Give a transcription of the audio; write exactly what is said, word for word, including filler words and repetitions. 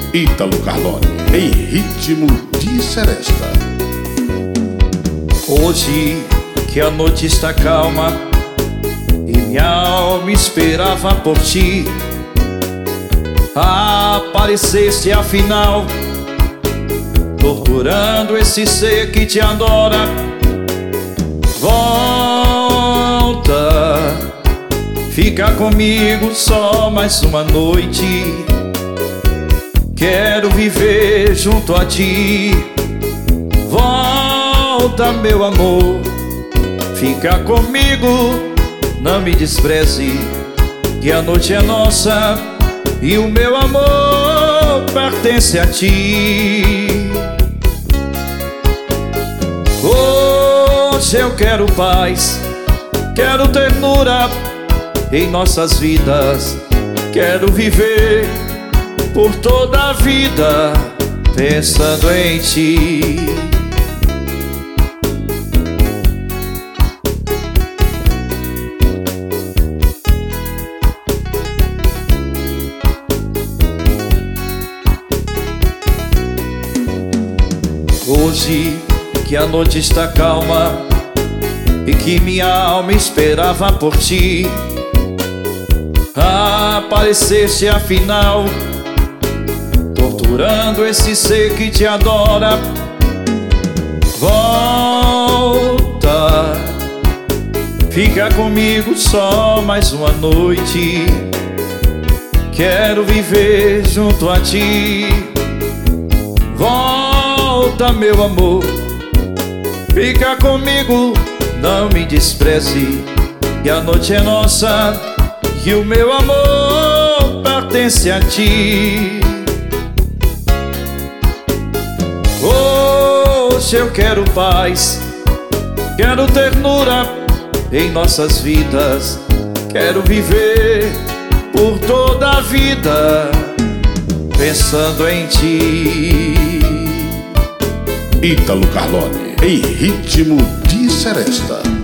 Ítalo Carlone, em ritmo de seresta. Hoje que a noite está calma e minha alma esperava por ti, apareceste afinal, torturando esse ser que te adora. Volta, fica comigo só mais uma noite. Quero viver junto a ti. Volta, meu amor, fica comigo, não me despreze, que a noite é nossa e o meu amor pertence a ti. Hoje eu quero paz, quero ternura em nossas vidas. Quero viver por toda a vida pensando em ti. Hoje que a noite está calma e que minha alma esperava por ti, apareceste afinal, torturando esse ser que te adora. Volta, fica comigo só mais uma noite. Quero viver junto a ti. Volta, meu amor, fica comigo, não me despreze, que a noite é nossa e o meu amor pertence a ti. Hoje eu quero paz, quero ternura em nossas vidas. Quero viver por toda a vida pensando em ti. Ítalo Carlone, em ritmo de seresta.